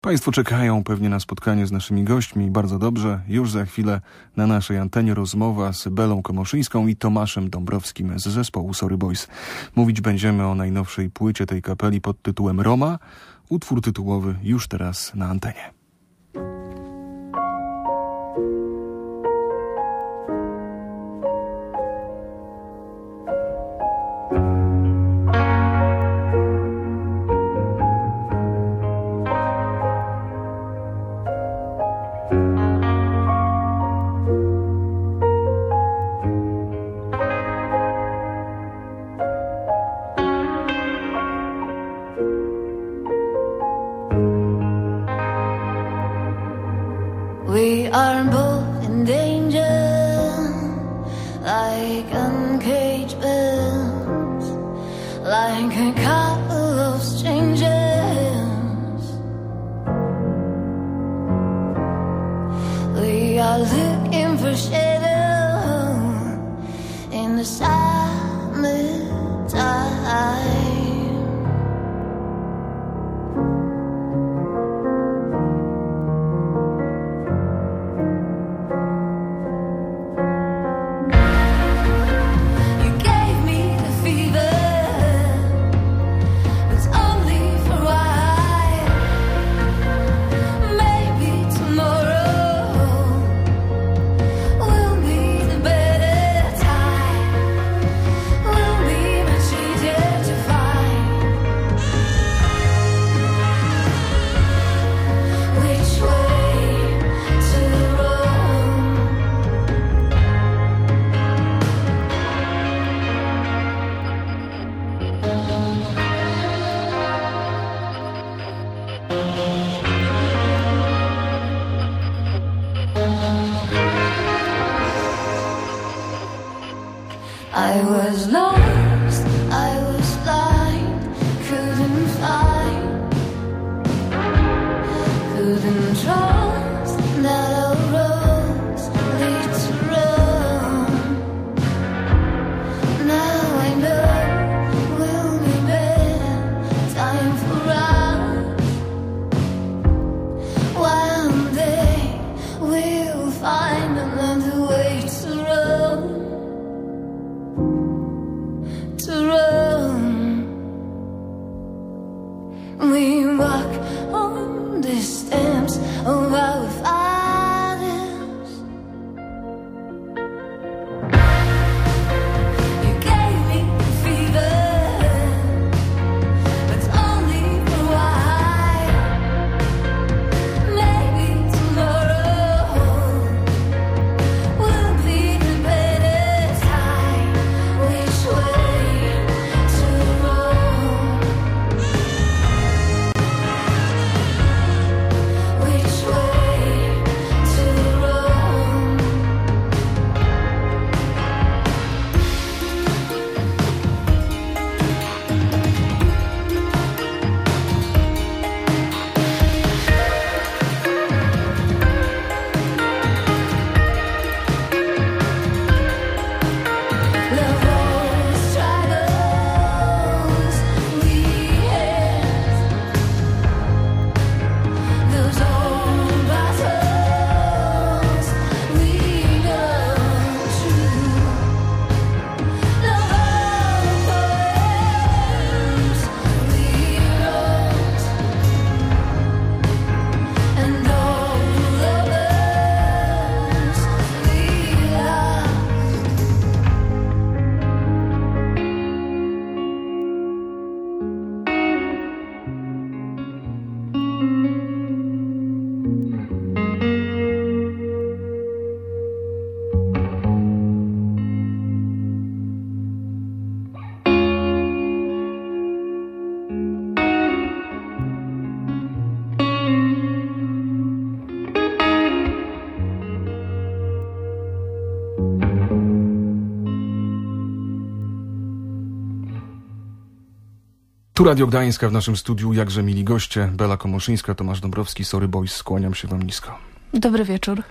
Państwo czekają pewnie na spotkanie z naszymi gośćmi. Bardzo dobrze. Już za chwilę na naszej antenie rozmowa z Belą Komoszyńską i Tomaszem Dąbrowskim z zespołu Sorry Boys. Mówić będziemy o najnowszej płycie tej kapeli pod tytułem Roma. Utwór tytułowy już teraz na antenie. We are both in danger, like uncaged birds, like a couple of strangers. We are looking for shadow in the summertime. I was lost, I was blind, couldn't find, couldn't trust that our roads lead to Rome. Now I know we'll be better, time for us. One day we'll find another way to Rome. To Rome, we walk on the steps of our fathers. You gave me the fever, but only for a while. Maybe tomorrow will be the better time. Which way? Tu Radio Gdańska, w naszym studiu jakże mili goście, Bela Komoszyńska, Tomasz Dąbrowski, Sorry Boys, skłaniam się wam nisko. Dobry wieczór.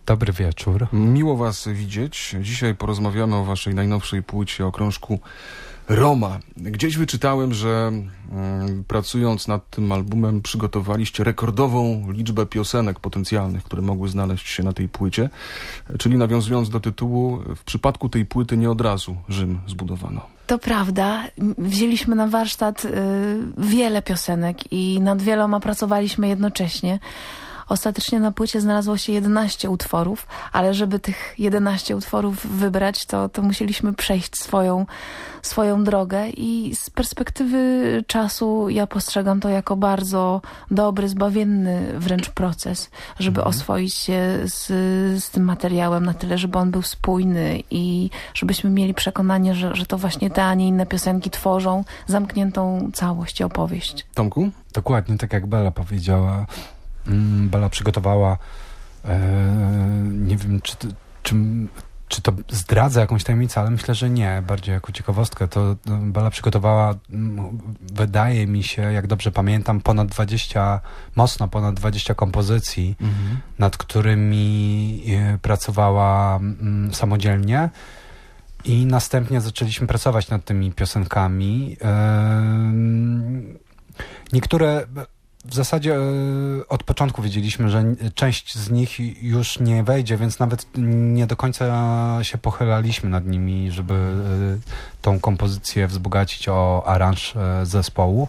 Dobry wieczór. Miło was widzieć. Dzisiaj porozmawiamy o waszej najnowszej płycie, o krążku Roma. Gdzieś wyczytałem, że pracując nad tym albumem przygotowaliście rekordową liczbę piosenek potencjalnych, które mogły znaleźć się na tej płycie. Czyli nawiązując do tytułu, w przypadku tej płyty nie od razu Rzym zbudowano. To prawda. Wzięliśmy na warsztat wiele piosenek i nad wieloma pracowaliśmy jednocześnie. Ostatecznie na płycie znalazło się 11 utworów, ale żeby tych 11 utworów wybrać, to musieliśmy przejść swoją drogę i z perspektywy czasu ja postrzegam to jako bardzo dobry, zbawienny wręcz proces, żeby oswoić się z tym materiałem na tyle, żeby on był spójny i żebyśmy mieli przekonanie, że to właśnie te, a nie inne piosenki tworzą zamkniętą całość i opowieść. Tomku? Dokładnie tak jak Bela powiedziała. Bela przygotowała, nie wiem, czy to zdradza jakąś tajemnicę, ale myślę, że nie. Bardziej jako ciekawostkę. To Bela przygotowała, wydaje mi się, jak dobrze pamiętam, mocno ponad 20 kompozycji, nad którymi pracowała samodzielnie. I następnie zaczęliśmy pracować nad tymi piosenkami. Niektóre w zasadzie od początku wiedzieliśmy, że część z nich już nie wejdzie, więc nawet nie do końca się pochylaliśmy nad nimi, żeby tą kompozycję wzbogacić o aranż zespołu.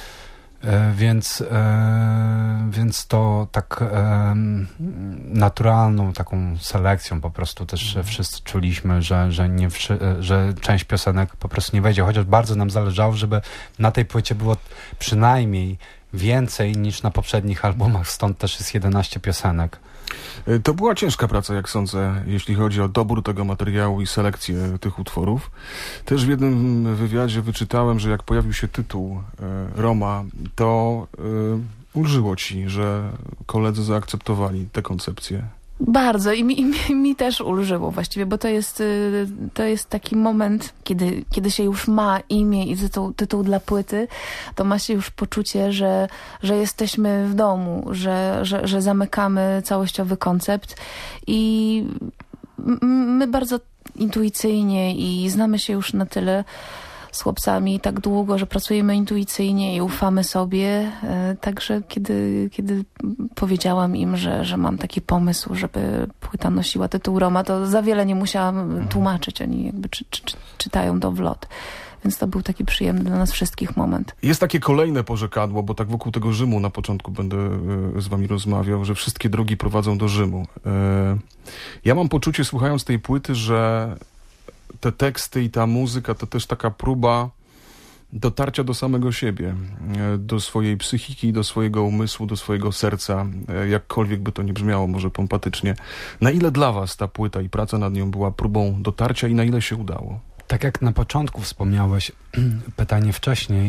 Więc to tak naturalną taką selekcją po prostu też wszyscy czuliśmy, że część piosenek po prostu nie wejdzie, chociaż bardzo nam zależało, żeby na tej płycie było przynajmniej więcej niż na poprzednich albumach, stąd też jest 11 piosenek. To była ciężka praca, jak sądzę, jeśli chodzi o dobór tego materiału i selekcję tych utworów. Też w jednym wywiadzie wyczytałem, że jak pojawił się tytuł Roma, to ulżyło ci, że koledzy zaakceptowali tę koncepcję. Bardzo i mi też ulżyło właściwie, bo to jest taki moment, kiedy się już ma imię i tytuł dla płyty, to ma się już poczucie, że jesteśmy w domu, że zamykamy całościowy koncept i my bardzo intuicyjnie i znamy się już na tyle z chłopcami tak długo, że pracujemy intuicyjnie i ufamy sobie. Także kiedy powiedziałam im, że mam taki pomysł, żeby płyta nosiła tytuł Roma, to za wiele nie musiałam tłumaczyć. Oni jakby czytają to w lot. Więc to był taki przyjemny dla nas wszystkich moment. Jest takie kolejne porzekadło, bo tak wokół tego Rzymu na początku będę z wami rozmawiał, że wszystkie drogi prowadzą do Rzymu. Ja mam poczucie, słuchając tej płyty, że te teksty i ta muzyka to też taka próba dotarcia do samego siebie, do swojej psychiki, do swojego umysłu, do swojego serca, jakkolwiek by to nie brzmiało, może pompatycznie. Na ile dla was ta płyta i praca nad nią była próbą dotarcia i na ile się udało? Tak jak na początku wspomniałeś, pytanie wcześniej,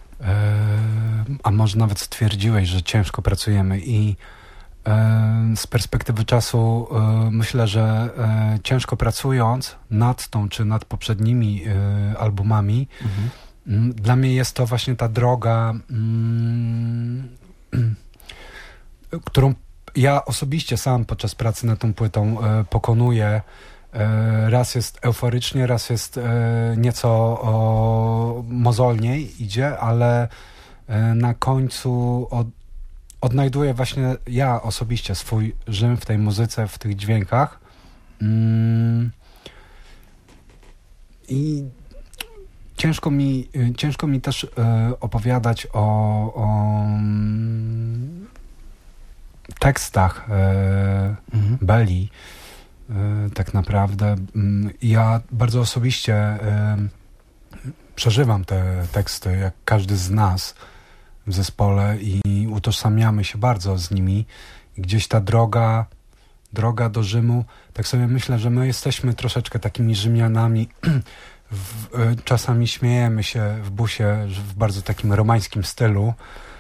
a może nawet stwierdziłeś, że ciężko pracujemy i z perspektywy czasu myślę, że ciężko pracując nad tą czy nad poprzednimi albumami, dla mnie jest to właśnie ta droga, którą ja osobiście sam podczas pracy nad tą płytą pokonuję. Raz jest euforycznie, raz jest nieco mozolniej idzie, ale na końcu odnajduję właśnie ja osobiście swój Rzym w tej muzyce, w tych dźwiękach. I ciężko mi też opowiadać o tekstach Beli. Tak naprawdę ja bardzo osobiście przeżywam te teksty, jak każdy z nas w zespole i utożsamiamy się bardzo z nimi. I gdzieś ta droga do Rzymu, tak sobie myślę, że my jesteśmy troszeczkę takimi Rzymianami. Czasami śmiejemy się w busie w bardzo takim romańskim stylu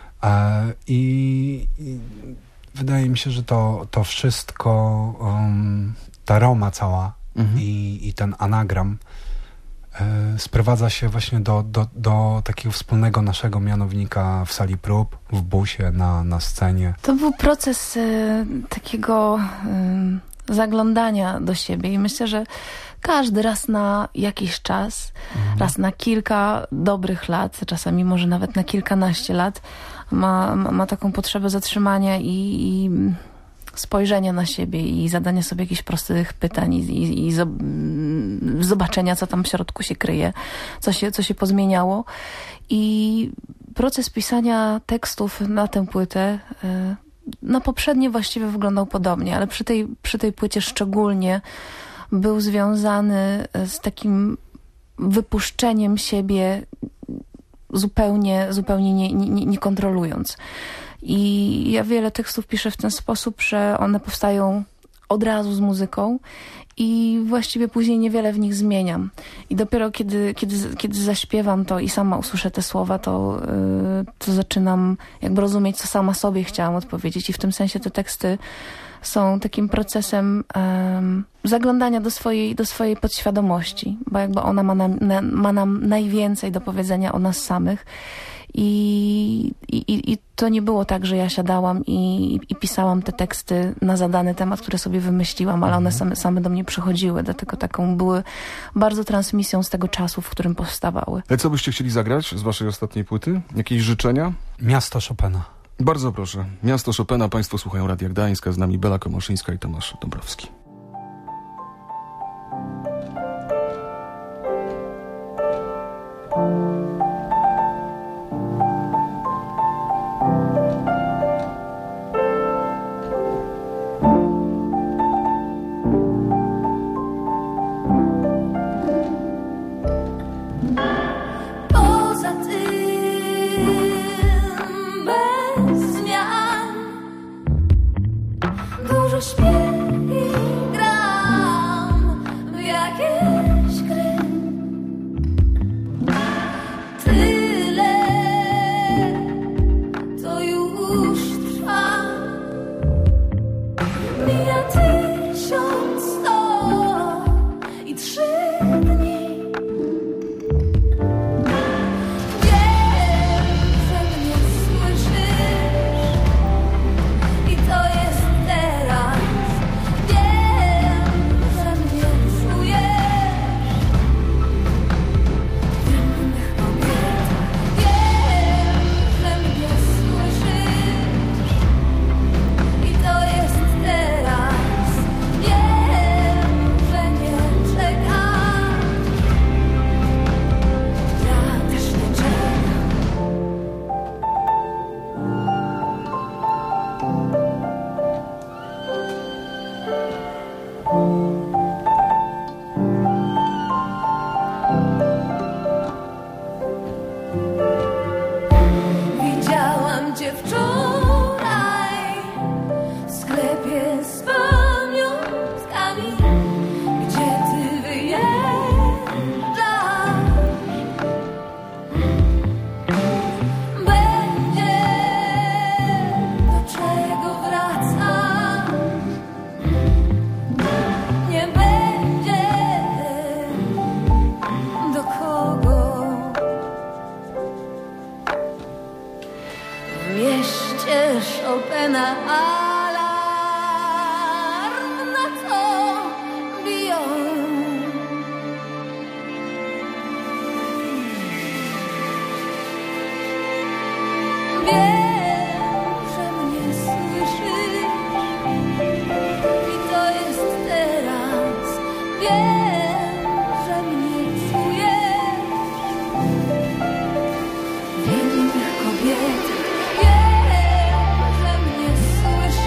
i wydaje mi się, że to wszystko, ta Roma cała i ten anagram sprowadza się właśnie do takiego wspólnego naszego mianownika w sali prób, w busie, na scenie. To był proces takiego zaglądania do siebie i myślę, że każdy raz na jakiś czas, raz na kilka dobrych lat, czasami może nawet na kilkanaście lat ma taką potrzebę zatrzymania i spojrzenia na siebie i zadania sobie jakichś prostych pytań i zobaczenia, co tam w środku się kryje, co się pozmieniało. I proces pisania tekstów na tę płytę na poprzednie właściwie wyglądał podobnie, ale przy tej płycie szczególnie był związany z takim wypuszczeniem siebie zupełnie nie kontrolując. I ja wiele tekstów piszę w ten sposób, że one powstają od razu z muzyką i właściwie później niewiele w nich zmieniam. I dopiero kiedy zaśpiewam to i sama usłyszę te słowa, to zaczynam jakby rozumieć, co sama sobie chciałam odpowiedzieć. I w tym sensie te teksty są takim procesem zaglądania do swojej podświadomości, bo jakby ona ma nam najwięcej do powiedzenia o nas samych. I to nie było tak, że ja siadałam i pisałam te teksty na zadany temat, które sobie wymyśliłam, ale one same do mnie przychodziły, dlatego były bardzo transmisją z tego czasu, w którym powstawały. Ale co byście chcieli zagrać z waszej ostatniej płyty? Jakieś życzenia? Miasto Chopina. Bardzo proszę. Miasto Chopina. Państwo słuchają Radia Gdańska. Z nami Bela Komoszyńska i Tomasz Dąbrowski. Wiem, że mnie słyszysz.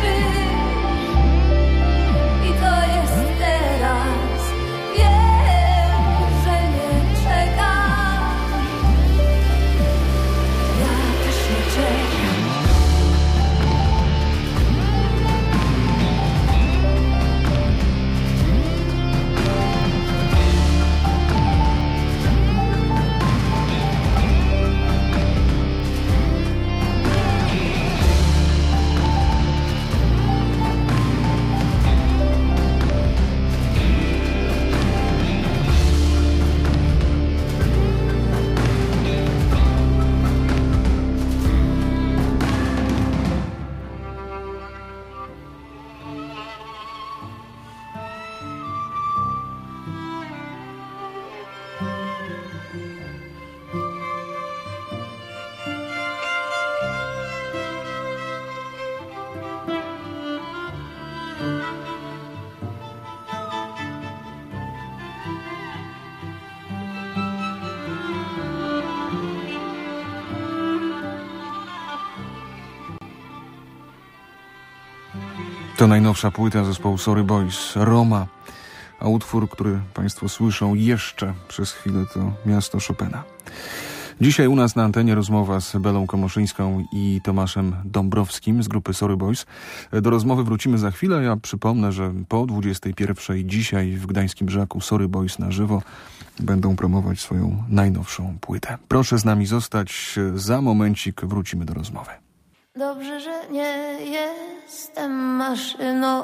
To najnowsza płyta zespołu Sorry Boys, Roma, a utwór, który Państwo słyszą jeszcze przez chwilę, to Miasto Chopina. Dzisiaj u nas na antenie rozmowa z Belą Komoszyńską i Tomaszem Dąbrowskim z grupy Sorry Boys. Do rozmowy wrócimy za chwilę. Ja przypomnę, że po 21:00 dzisiaj w Gdańskim Żaku Sorry Boys na żywo będą promować swoją najnowszą płytę. Proszę z nami zostać. Za momencik wrócimy do rozmowy. Dobrze, że nie jestem maszyną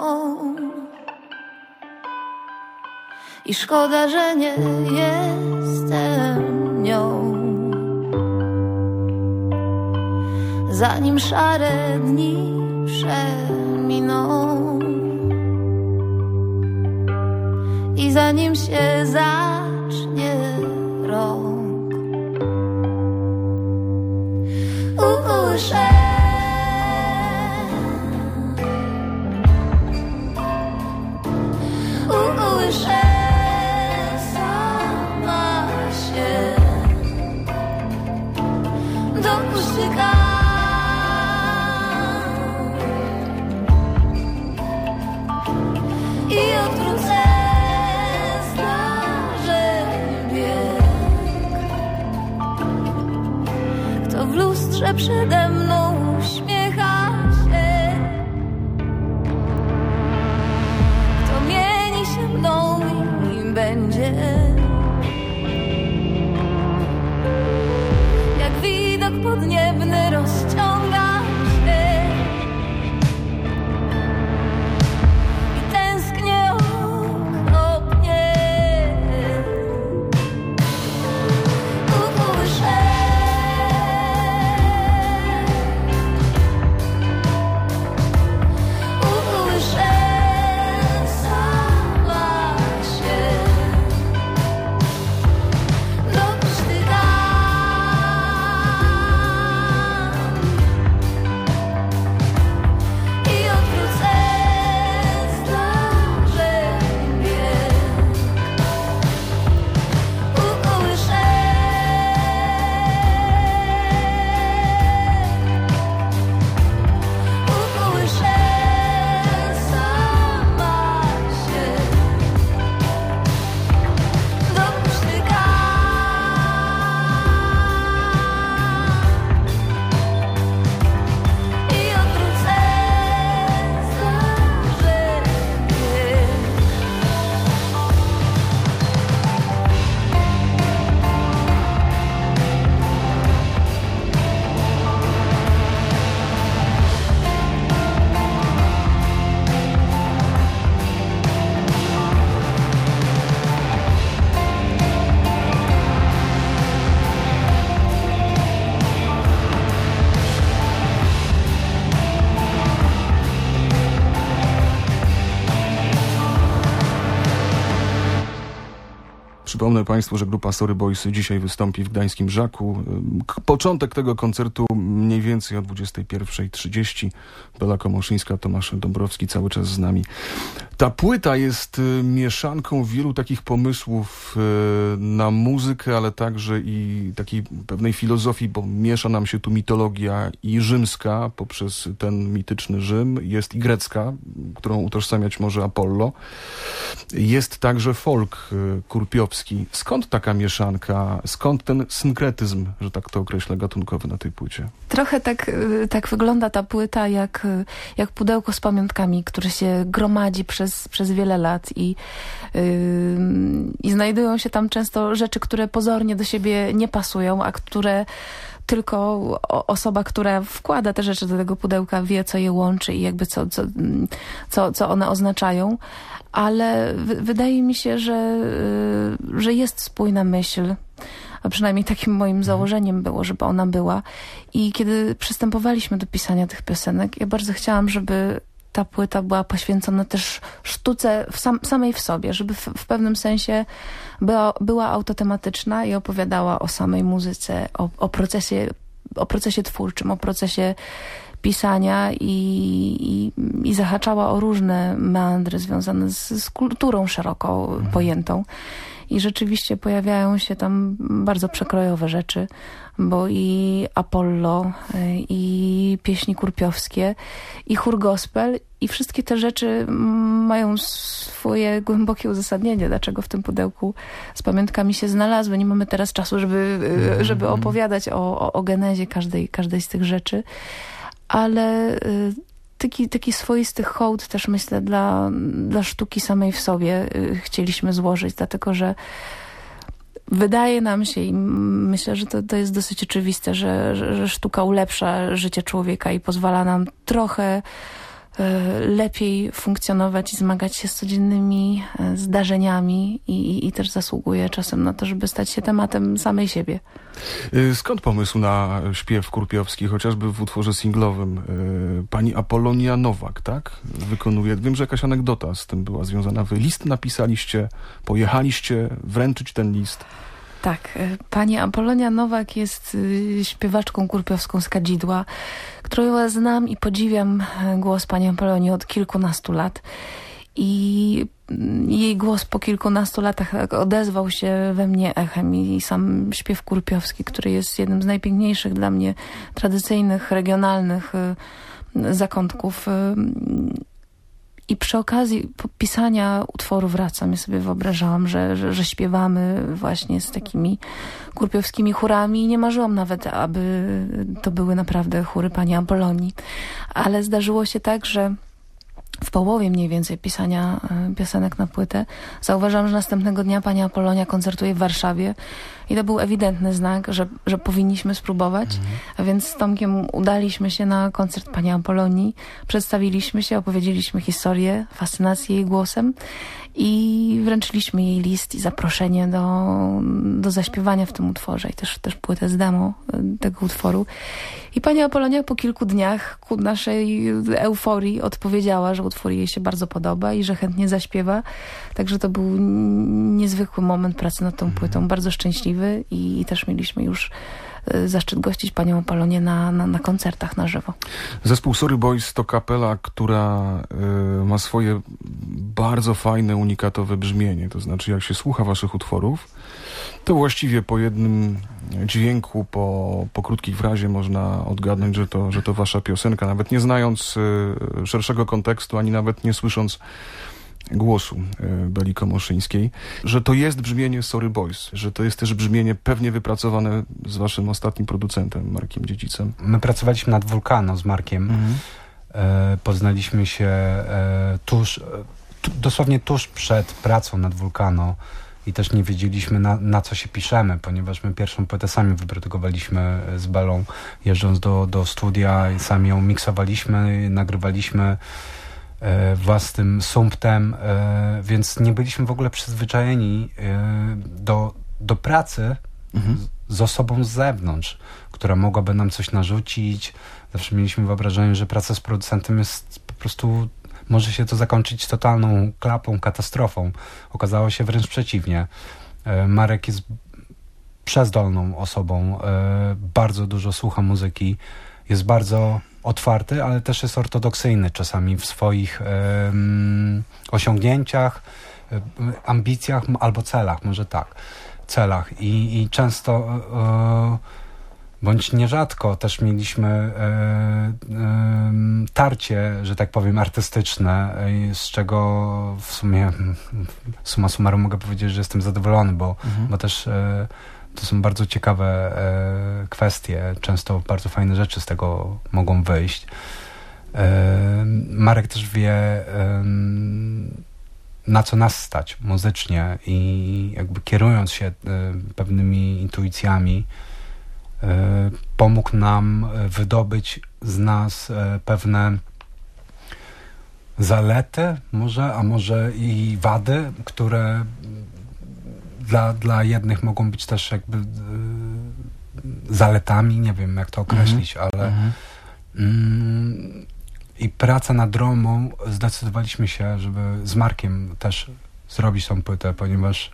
i szkoda, że nie jestem nią. Zanim szare dni przeminą i zanim się zacznie rok, usłyszę sama się dopuszczykam i odwrócę zdarzeń bieg. Kto w lustrze przede mną uśmiecha się, kto mieni się mną i będzie jak widok podniebny rozciąga się i tęsknię okropnie. Usłyszę sama się dopuszczykam i odwrócę zdarzeń bieg. Usłyszę sama się dopuszczykam i odwrócę zdarzeń bieg. Przypomnę Państwu, że grupa Sorry Boys dzisiaj wystąpi w Gdańskim Żaku. Początek tego koncertu mniej więcej o 21:30. Bela Komoszyńska, Tomasz Dąbrowski cały czas z nami. Ta płyta jest mieszanką wielu takich pomysłów na muzykę, ale także i takiej pewnej filozofii, bo miesza nam się tu mitologia i rzymska poprzez ten mityczny Rzym. Jest i grecka, którą utożsamiać może Apollo. Jest także folk kurpiowski. Skąd taka mieszanka? Skąd ten synkretyzm, że tak to określę, gatunkowy na tej płycie? Trochę tak wygląda ta płyta jak pudełko z pamiątkami, które się gromadzi przez wiele lat i znajdują się tam często rzeczy, które pozornie do siebie nie pasują, a które tylko osoba, która wkłada te rzeczy do tego pudełka, wie, co je łączy i jakby co one oznaczają. Ale wydaje mi się, że jest spójna myśl, a przynajmniej takim moim założeniem było, żeby ona była. I kiedy przystępowaliśmy do pisania tych piosenek, ja bardzo chciałam, żeby ta płyta była poświęcona też sztuce samej w sobie, żeby w pewnym sensie była autotematyczna i opowiadała o samej muzyce, o procesie twórczym, o procesie pisania i zahaczała o różne meandry związane z kulturą szeroko pojętą. i rzeczywiście pojawiają się tam bardzo przekrojowe rzeczy, bo i Apollo, i pieśni kurpiowskie, i chór gospel, i wszystkie te rzeczy mają swoje głębokie uzasadnienie, dlaczego w tym pudełku z pamiątkami się znalazły. Nie mamy teraz czasu, żeby opowiadać o genezie każdej z tych rzeczy, ale taki swoisty hołd też, myślę, dla sztuki samej w sobie chcieliśmy złożyć, dlatego że wydaje nam się i myślę, że to jest dosyć oczywiste, że sztuka ulepsza życie człowieka i pozwala nam trochę lepiej funkcjonować i zmagać się z codziennymi zdarzeniami i też zasługuje czasem na to, żeby stać się tematem samej siebie. Skąd pomysł na śpiew kurpiowski, chociażby w utworze singlowym? Pani Apolonia Nowak, tak? Wykonuje. Wiem, że jakaś anegdota z tym była związana. Wy list napisaliście, pojechaliście wręczyć ten list. Tak, pani Apolonia Nowak jest śpiewaczką kurpiowską z Kadzidła, którą ja znam i podziwiam głos pani Apolonii od kilkunastu lat. I jej głos po kilkunastu latach odezwał się we mnie echem i sam śpiew kurpiowski, który jest jednym z najpiękniejszych dla mnie tradycyjnych, regionalnych zakątków. I przy okazji pisania utworu Wracam, ja sobie wyobrażałam, że śpiewamy właśnie z takimi kurpiowskimi chórami i nie marzyłam nawet, aby to były naprawdę chóry pani Apolonii. Ale zdarzyło się tak, że w połowie mniej więcej pisania piosenek na płytę zauważyłam, że następnego dnia pani Apolonia koncertuje w Warszawie i to był ewidentny znak, że powinniśmy spróbować. A więc z Tomkiem udaliśmy się na koncert pani Apolonii, przedstawiliśmy się, opowiedzieliśmy historię, fascynację jej głosem i wręczyliśmy jej list i zaproszenie do zaśpiewania w tym utworze i też płytę z demo tego utworu. I pani Apolonia po kilku dniach ku naszej euforii odpowiedziała, że utwór jej się bardzo podoba i że chętnie zaśpiewa. Także to był niezwykły moment pracy nad tą płytą, bardzo szczęśliwy i też mieliśmy już zaszczyt gościć panią Apolonię na koncertach na żywo. Zespół Sorry Boys to kapela, która ma swoje bardzo fajne, unikatowe brzmienie. To znaczy, jak się słucha waszych utworów, to właściwie po jednym dźwięku, po krótkiej frazie można odgadnąć, że to wasza piosenka, nawet nie znając szerszego kontekstu, ani nawet nie słysząc głosu Beli Komoszyńskiej, że to jest brzmienie Sorry Boys, że to jest też brzmienie pewnie wypracowane z waszym ostatnim producentem, Markiem Dziedzicem. My pracowaliśmy nad Vulcano z Markiem. Poznaliśmy się dosłownie tuż przed pracą nad Vulcano i też nie wiedzieliśmy na co się piszemy, ponieważ my pierwszą płytę sami wyprodukowaliśmy z Belą, jeżdżąc do studia i sami ją miksowaliśmy, nagrywaliśmy własnym sumptem, więc nie byliśmy w ogóle przyzwyczajeni do pracy z osobą z zewnątrz, która mogłaby nam coś narzucić. Zawsze mieliśmy wyobrażenie, że praca z producentem jest po prostu, może się to zakończyć totalną klapą, katastrofą. Okazało się wręcz przeciwnie. Marek jest przezdolną osobą, bardzo dużo słucha muzyki, jest bardzo otwarty, ale też jest ortodoksyjny czasami w swoich osiągnięciach, ambicjach albo celach, może tak, celach. I często, bądź nierzadko też mieliśmy tarcie, że tak powiem, artystyczne, z czego w sumie summa summarum mogę powiedzieć, że jestem zadowolony, bo też to są bardzo ciekawe kwestie. Często bardzo fajne rzeczy z tego mogą wyjść. Marek też wie, na co nas stać muzycznie i jakby kierując się pewnymi intuicjami, pomógł nam wydobyć z nas pewne zalety może, a może i wady, które dla jednych mogą być też jakby zaletami, nie wiem jak to określić, ale i praca nad Romą, zdecydowaliśmy się, żeby z Markiem też zrobić tą płytę, ponieważ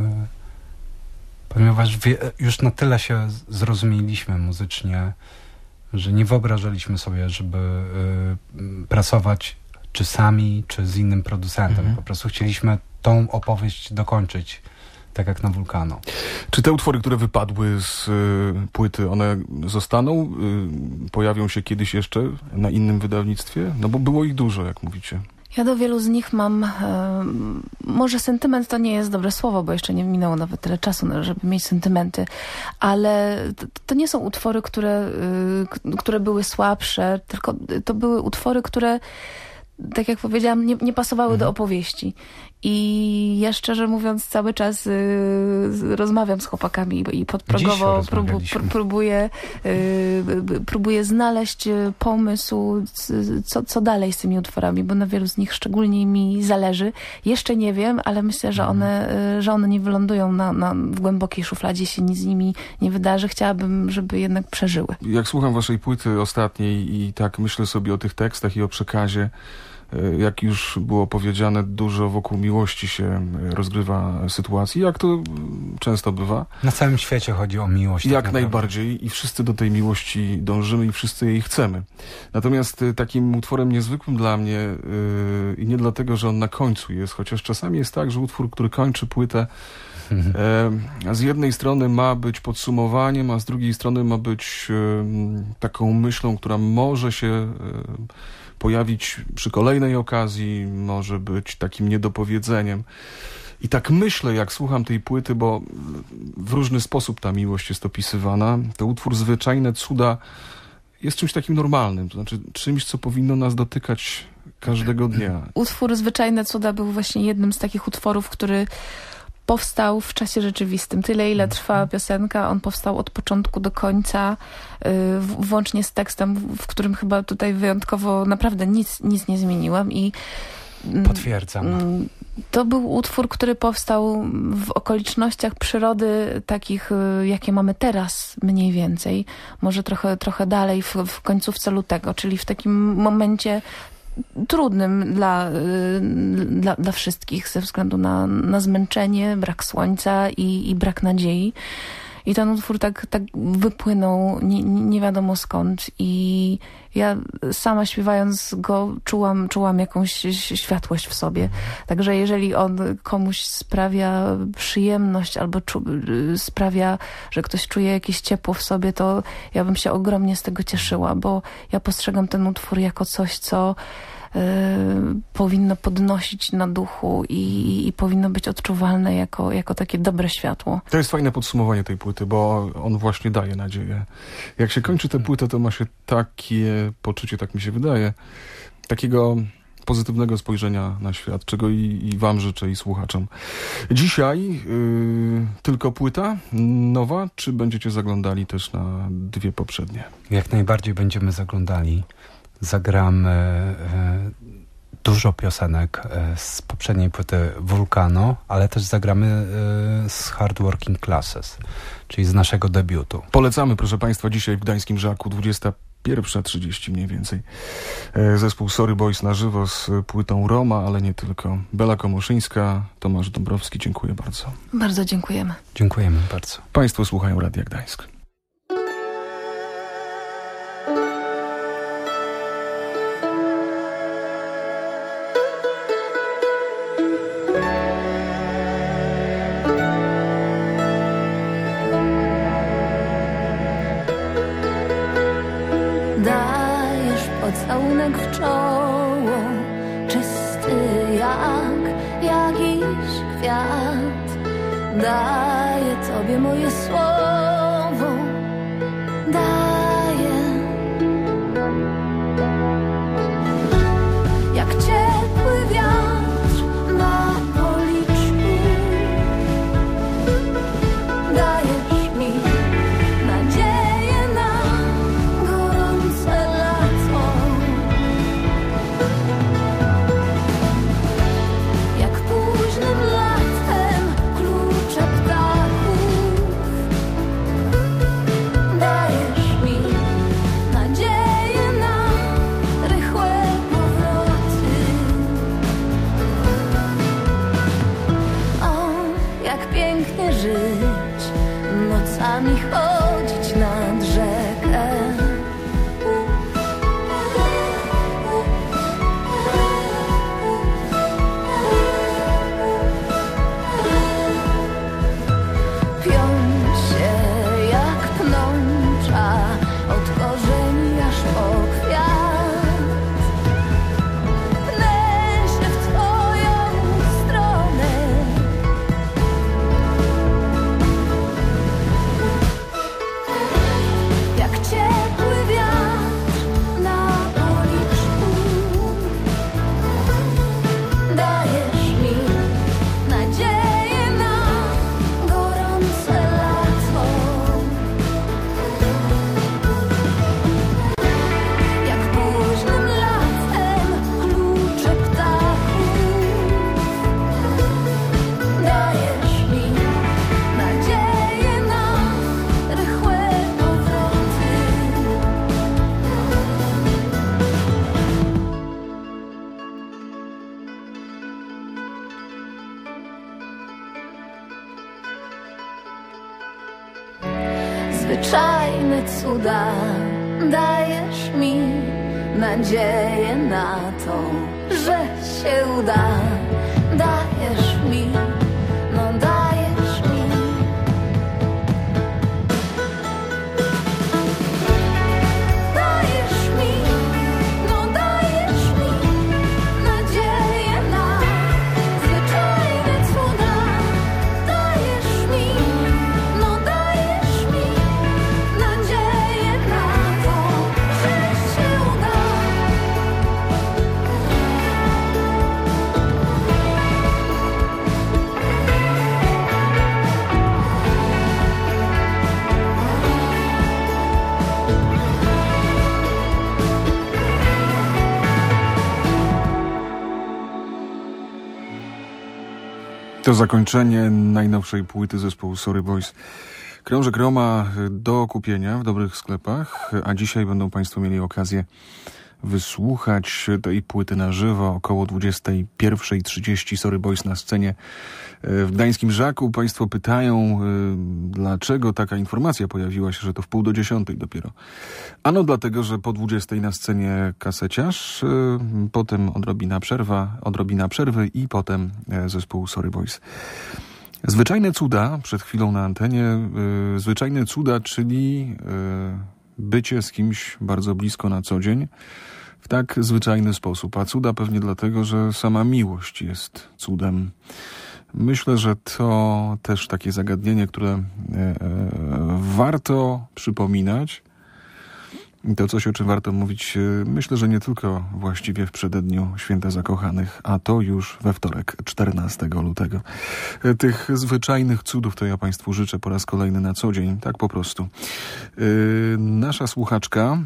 już na tyle się zrozumieliśmy muzycznie, że nie wyobrażaliśmy sobie, żeby pracować czy sami, czy z innym producentem. Po prostu chcieliśmy tą opowieść dokończyć tak jak na Wulcano. Czy te utwory, które wypadły z płyty, one zostaną? Pojawią się kiedyś jeszcze na innym wydawnictwie? No bo było ich dużo, jak mówicie. Ja do wielu z nich mam, może sentyment to nie jest dobre słowo, bo jeszcze nie minęło nawet tyle czasu, żeby mieć sentymenty, ale to nie są utwory, które były słabsze, tylko to były utwory, które, tak jak powiedziałam, nie pasowały do opowieści. I ja szczerze mówiąc cały czas rozmawiam z chłopakami i podprogowo próbuję znaleźć pomysł, co dalej z tymi utworami, bo na wielu z nich szczególnie mi zależy. Jeszcze nie wiem, ale myślę, że one nie wylądują w głębokiej szufladzie, się nic z nimi nie wydarzy. Chciałabym, żeby jednak przeżyły. Jak słucham waszej płyty ostatniej i tak myślę sobie o tych tekstach i o przekazie, jak już było powiedziane, dużo wokół miłości się rozgrywa sytuacji, jak to często bywa. Na całym świecie chodzi o miłość. Jak tak najbardziej i wszyscy do tej miłości dążymy i wszyscy jej chcemy. Natomiast takim utworem niezwykłym dla mnie i nie dlatego, że on na końcu jest, chociaż czasami jest tak, że utwór, który kończy płytę, z jednej strony ma być podsumowaniem, a z drugiej strony ma być taką myślą, która może się pojawić przy kolejnej okazji, może być takim niedopowiedzeniem. I tak myślę, jak słucham tej płyty, bo w różny sposób ta miłość jest opisywana, to utwór Zwyczajne Cuda jest czymś takim normalnym, to znaczy czymś, co powinno nas dotykać każdego dnia. Utwór Zwyczajne Cuda był właśnie jednym z takich utworów, który powstał w czasie rzeczywistym. Tyle, ile trwa piosenka, on powstał od początku do końca, włącznie z tekstem, w którym chyba tutaj wyjątkowo naprawdę nic nie zmieniłam. I potwierdzam. To był utwór, który powstał w okolicznościach przyrody takich, jakie mamy teraz mniej więcej. Może trochę dalej, w końcówce lutego, czyli w takim momencie trudnym dla wszystkich ze względu na zmęczenie, brak słońca i brak nadziei. I ten utwór tak wypłynął nie wiadomo skąd i ja sama śpiewając go czułam jakąś światłość w sobie. Także jeżeli on komuś sprawia przyjemność albo sprawia, że ktoś czuje jakieś ciepło w sobie, to ja bym się ogromnie z tego cieszyła, bo ja postrzegam ten utwór jako coś, co powinno podnosić na duchu i powinno być odczuwalne jako takie dobre światło. To jest fajne podsumowanie tej płyty, bo on właśnie daje nadzieję. Jak się kończy tę płytę, to ma się takie poczucie, tak mi się wydaje, takiego pozytywnego spojrzenia na świat, czego i wam życzę, i słuchaczom. Dzisiaj tylko płyta nowa, czy będziecie zaglądali też na dwie poprzednie? Jak najbardziej będziemy zaglądali. Zagramy dużo piosenek z poprzedniej płyty Wulcano, ale też zagramy z Hard Working Classes, czyli z naszego debiutu. Polecamy, proszę państwa, dzisiaj w Gdańskim Żaku 21:30 mniej więcej. Zespół Sorry Boys na żywo z płytą Roma, ale nie tylko. Bela Komoszyńska, Tomasz Dąbrowski, dziękuję bardzo. Bardzo dziękujemy. Dziękujemy bardzo. Państwo słuchają Radia Gdańsk. Dajesz pocałunek w czoło, czysty jak jakiś kwiat. Daję tobie moje słowo, daję. Jak ciepły wiatr na policzu, dajesz mi nadzieję na gorące lato. Jak późnym latem klucze ptaków zwyczajne cuda. Dajesz mi nadzieję na to, że się uda. Dajesz mi, no dajesz mi. Dajesz mi, no dajesz mi nadzieję na zwyczajne cuda. Dajesz mi, no dajesz mi nadzieję na to, że się uda. To zakończenie najnowszej płyty zespołu Sorry Boys. Krążek Roma do kupienia w dobrych sklepach, a dzisiaj będą Państwo mieli okazję wysłuchać tej płyty na żywo około 21:30. Sorry Boys na scenie w gdańskim Żaku. Państwo pytają, dlaczego taka informacja pojawiła się, że to w 9:30 dopiero. Ano dlatego, że po 20:00 na scenie Kaseciarz, potem odrobina przerwy i potem zespół Sorry Boys. Zwyczajne cuda, przed chwilą na antenie, zwyczajne cuda, czyli bycie z kimś bardzo blisko na co dzień w tak zwyczajny sposób. A cuda pewnie dlatego, że sama miłość jest cudem. Myślę, że to też takie zagadnienie, które warto przypominać. I to coś, o czym warto mówić, myślę, że nie tylko właściwie w przededniu Święta Zakochanych, a to już we wtorek, 14 lutego. Tych zwyczajnych cudów to ja Państwu życzę po raz kolejny na co dzień, tak po prostu. Nasza słuchaczka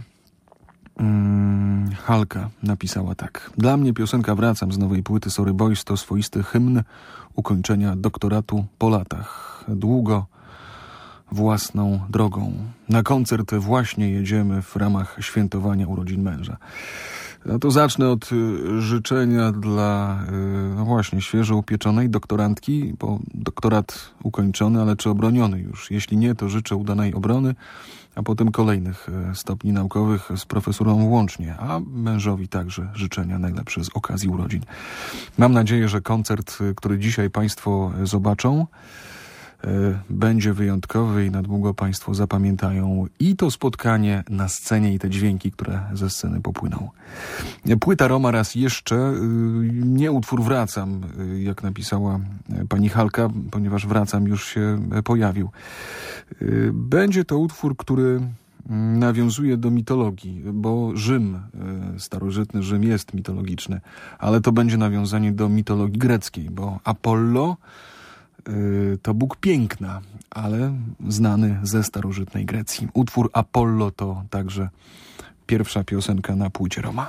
Halka napisała tak. Dla mnie piosenka Wracam z nowej płyty Sorry Boys to swoisty hymn ukończenia doktoratu po latach. Długo własną drogą. Na koncert właśnie jedziemy w ramach świętowania urodzin męża. No to zacznę od życzenia dla no właśnie świeżo upieczonej doktorantki, bo doktorat ukończony, ale czy obroniony już? Jeśli nie, to życzę udanej obrony, a potem kolejnych stopni naukowych z profesurą łącznie, a mężowi także życzenia najlepsze z okazji urodzin. Mam nadzieję, że koncert, który dzisiaj Państwo zobaczą, będzie wyjątkowy i na długo Państwo zapamiętają i to spotkanie na scenie i te dźwięki, które ze sceny popłyną. Płyta Roma raz jeszcze, nie utwór Wracam, jak napisała pani Halka, ponieważ Wracam już się pojawił. Będzie to utwór, który nawiązuje do mitologii, bo Rzym, starożytny Rzym jest mitologiczny, ale to będzie nawiązanie do mitologii greckiej, bo Apollo to Bóg piękna, ale znany ze starożytnej Grecji. Utwór Apollo to także pierwsza piosenka na płycie Roma.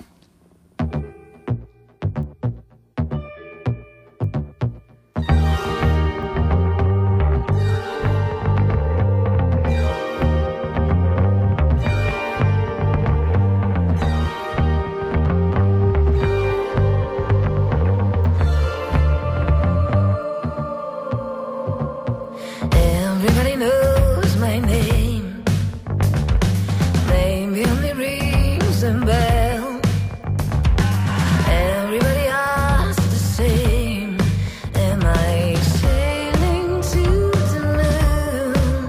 Everybody knows my name. Name only rings a bell. Everybody asks the same. Am I sailing to the moon?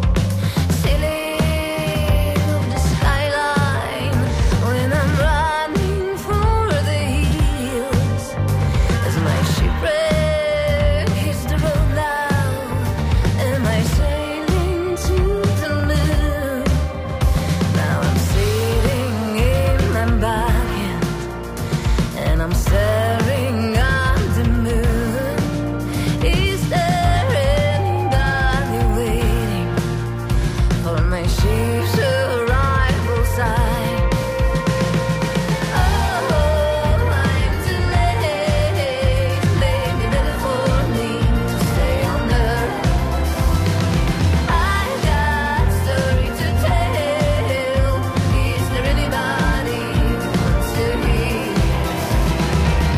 Sailing up the skyline when I'm running for the hills. As my shipwreck hits the road now. Am I sailing to the moon? Now I'm sailing in my bucket and I'm staring at the moon. Is there anybody waiting for my ship's arrival sign? Oh, I'm too late. Maybe better for me to stay on Earth. I got a story to tell. Is there anybody who wants to hear?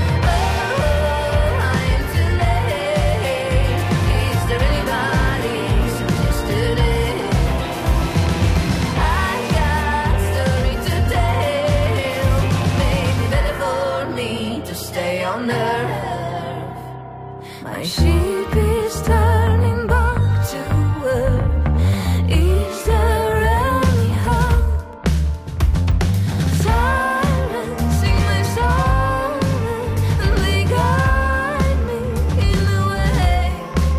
me to stay on earth. My sheep is turning back to earth. Is there any hope? Silencing my sorrow, and they guide me in the way.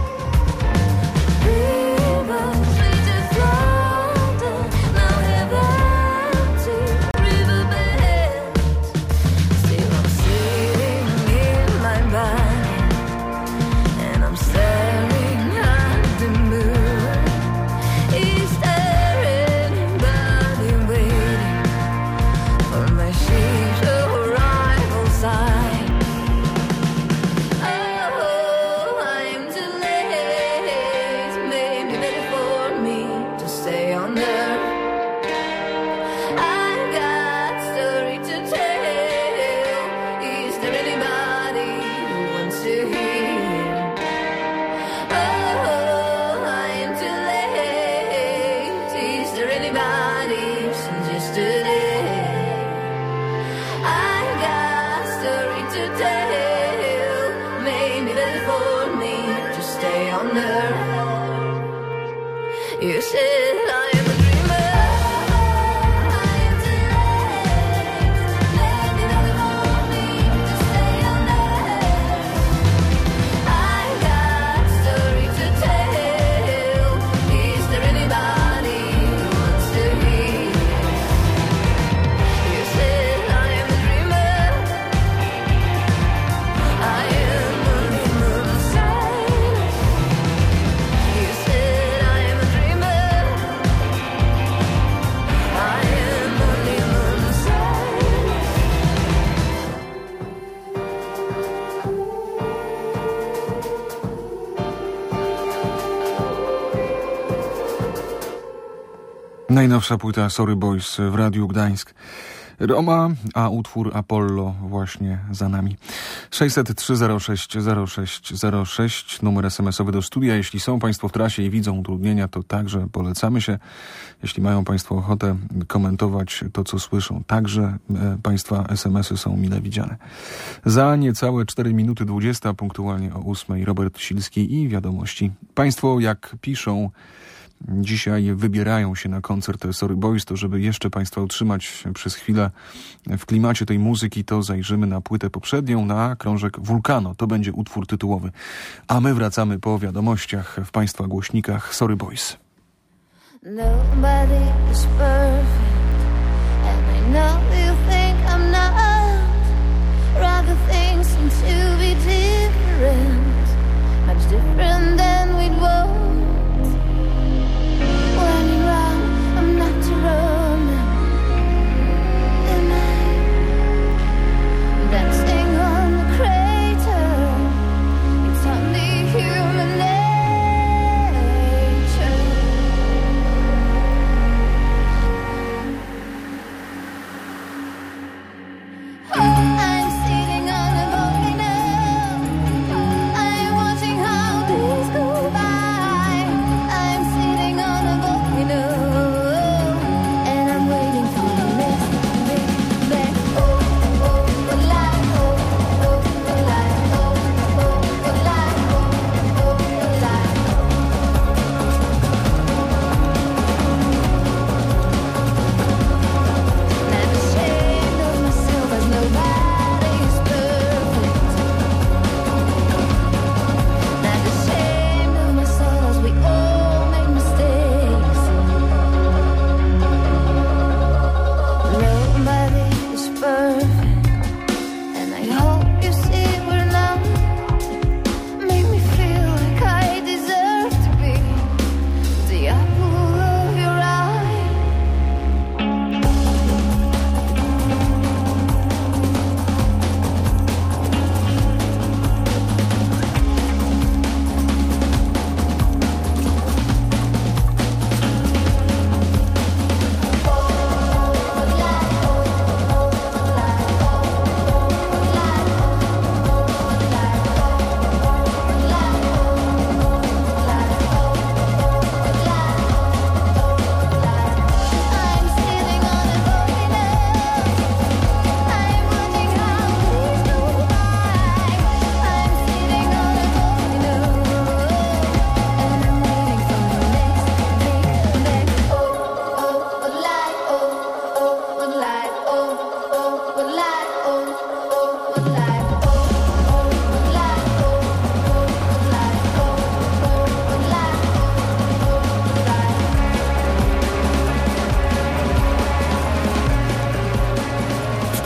Rivers lead to thunder, now have empty riverbeds. Still I'm sitting in my body, and I'm staring at the moon. Is there anybody waiting for my sheep's arrival sign? Oh, I'm too late. Maybe better for me to stay on earth. I've got story to tell. Is there anybody who wants to hear? Oh, I'm too late. Is there anybody since yesterday? I've got story to tell. Maybe better for me to stay on earth. You said I am a dreamer. I am too late. Maybe better for me to stay on earth. I got story to tell. Is there anybody who wants to hear? You said I am a dreamer. I am only moonlight. You said I am a dreamer. I am only moonlight. Najnowsza płyta Sorry Boys w Radiu Gdańsk. Roma, a utwór Apollo właśnie za nami. 600-306-0606, numer SMS-owy do studia. Jeśli są Państwo w trasie i widzą utrudnienia, to także polecamy się. Jeśli mają Państwo ochotę komentować to, co słyszą, także Państwa SMS-y są mile widziane. Za niecałe 4 minuty 20, punktualnie o 8, Robert Silski i wiadomości. Państwo, jak piszą, dzisiaj wybierają się na koncert Sorry Boys, to żeby jeszcze Państwa utrzymać przez chwilę w klimacie tej muzyki, to zajrzymy na płytę poprzednią, na krążek Vulcano. To będzie utwór tytułowy. A my wracamy po wiadomościach w Państwa głośnikach Sorry Boys. Nobody is perfect, and I know you think I'm not. Rather things seem to be different, much different than we'd want. When you're wrong, I'm not a Roman, am I? Dancing on the crater, it's only human nature.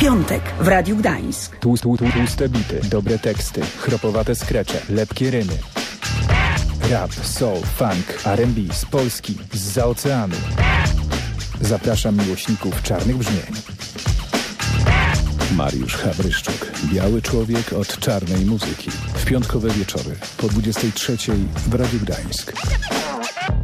piątek w Radiu Gdańsk. Tłuste bity, dobre teksty, chropowate skrecze, lepkie rymy. Rap, soul, funk, R&B z Polski, zza oceanu. Zapraszam miłośników czarnych brzmień. Mariusz Habryszczuk, biały człowiek od czarnej muzyki. W piątkowe wieczory po 23:00 w Radiu Gdańsk.